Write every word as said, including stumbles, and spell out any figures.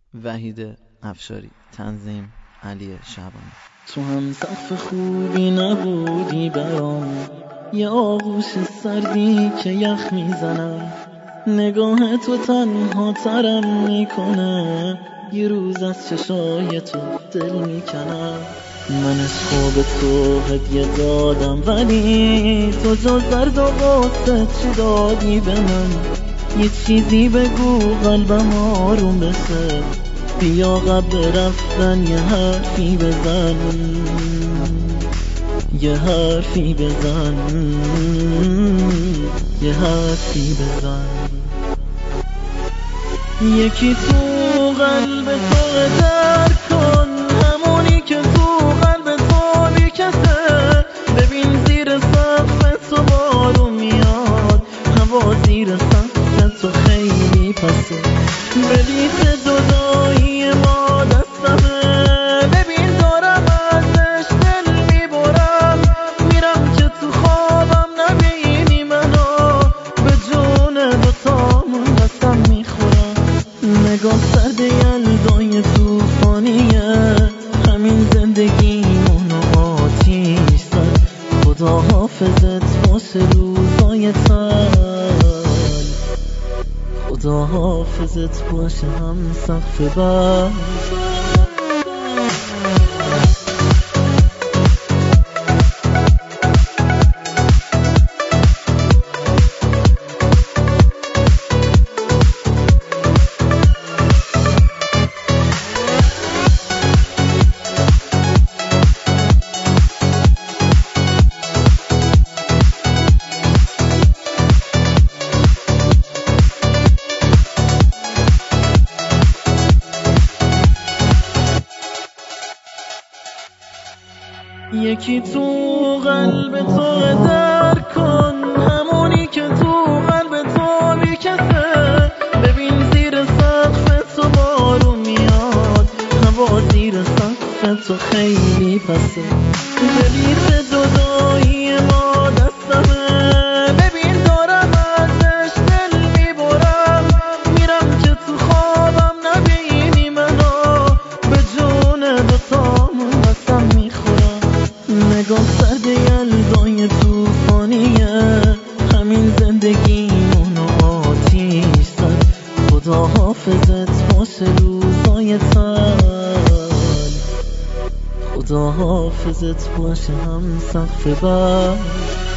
وحید افشاری، تنظیم علی شعبانی. تو هم سقف خوبی نبودی برام، یه آغوش سردی که یخ میزنم، نگاه تو تنها ترم میکنه، یه روز از چشای تو دل میکنم. من از خواب تو هدیه دادم ولی تو جز درد و غصه چی دادی به من؟ یه چیزی بگو قلبم آروم بشه، بیا قبل رفتن یه حرفی بزن، یه حرفی بزن، یه حرفی بزن. یکی تو قلب تو در کن، همونی که تو قلب تو بیکسه. ببین زیر سقف تو بارون میاد، هوا زیر سقف تو خیلی پسه. بلیت جدایی ما دستمه، ببین دارم ازش دل میبرم، میرم که تو خوابم نبینی منو، به جون دوتامون قسم میخورم. نگاه سرد یلدای توفانیه، همین زندگیمون آتیش زد. خدا حافظت واسه روزای تن، خدا حافظت باشه هم سقف بر. یکی تو قلب تو در کن، همونی که تو قلب تو بیکسه. ببین زیر سقف تو بارون میاد، هوا زیر سقف تو خیلی پسه. بلیت جدایی ما دستمه، ببین دارم ازش دل میبرم، میرم که تو خوابم نبینی منو، به جون دوتامون قسم میخورم. نگاه سرد یلدای توفانیه، همین زندگیمون آتیش زد. خدا حافظت واسه روزای تن، خدا حافظت باشه هم سقف بر.